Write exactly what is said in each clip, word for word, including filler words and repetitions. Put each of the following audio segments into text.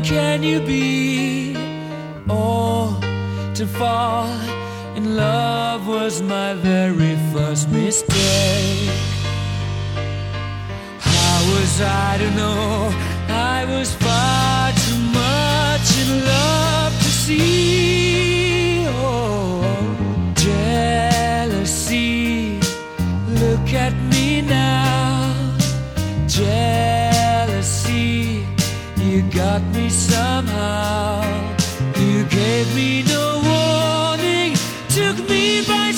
can you be? Oh, to fall in love was my very first mistake. How was I to know I was far too much in love to see? Oh, jealousy, look at me now. Jealousy, you got me somehow. You gave me no warning, took me by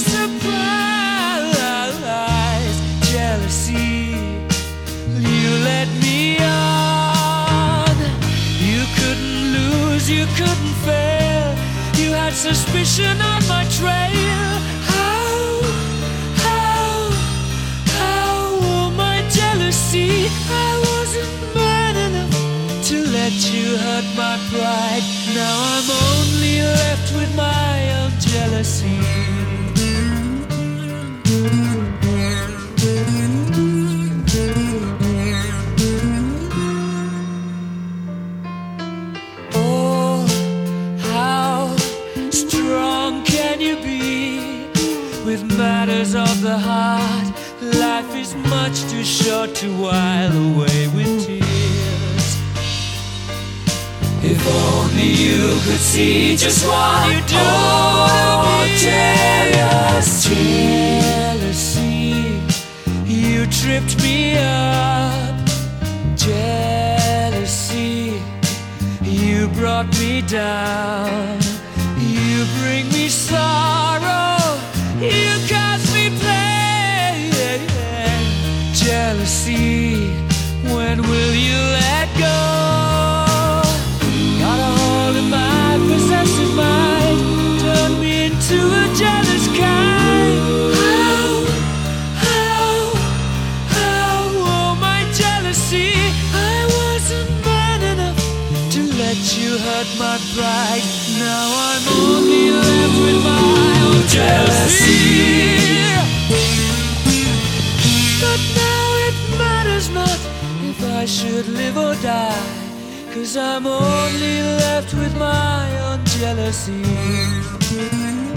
surprise. Jealousy, you led me on. You couldn't lose, you couldn't fail. You had suspicion on my trail. How, how, how, oh my jealousy, I wasn't man enough to let you hurt my pride. Now I'm only left with my own jealousy. Oh, how strong can you be with matters of the heart? Life is much too short to while away with tears. If only you could see just what you do. Oh, jealousy, jealousy, you tripped me up. Jealousy, you brought me down. You bring me sorrow, you cause me pain. Jealousy, when will you let go? Got a hold of my possessive mind, turned me into a jealous kind. How, how, how, oh my jealousy, I wasn't man enough to let you hurt my pride. Now I'm only left with my own jealousy. But now it matters not if I should live or die, 'cause I'm only left with my own jealousy.